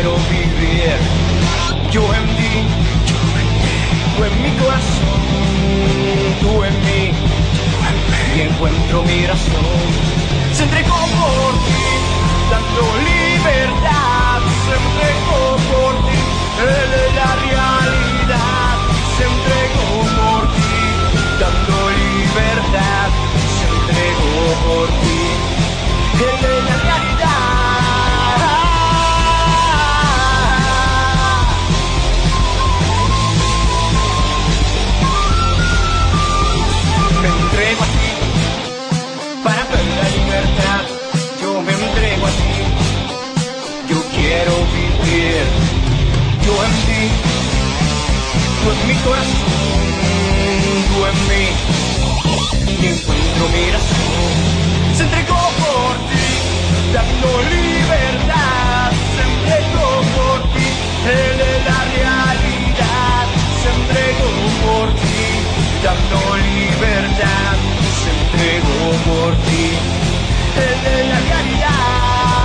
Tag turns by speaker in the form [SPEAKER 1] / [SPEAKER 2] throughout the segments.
[SPEAKER 1] quiero vivir. Yo en ti, tú en mi corazón, tú en mí, y encuentro mi razón. Se entregó por ti, dando libertad. Se entregó por ti, Él es la realidad. Se entregó por ti, dando libertad. Se entregó por ti, Él es la realidad. Me entrego a ti para ver la libertad. Yo me entrego a ti. Yo quiero vivir. Yo en ti, tú en mi corazón, tú en mí, y encuentro mi razón. Se entregó por ti, dando libertad. Se entregó por ti, Él es la realidad. Se entregó por ti, dando libertad. Se entregó por ti, Él es la realidad.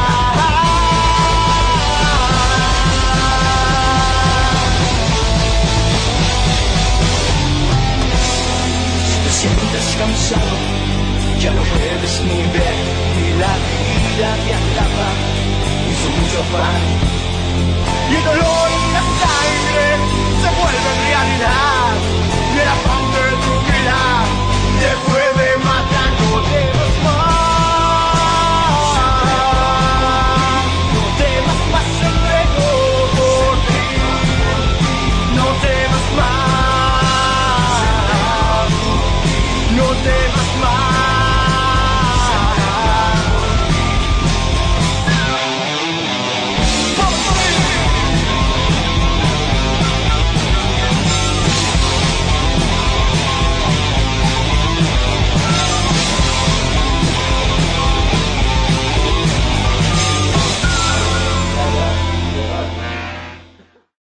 [SPEAKER 1] Sientes cansado, ya no puedes ni ver, y la vida te atrapa, hizo mucho afán, y el dolor y la sangre se vuelven realidad, y el afán de tu vida te puede matar. No temas más, no temas más, se entregó por ti, no temas más. No temas más.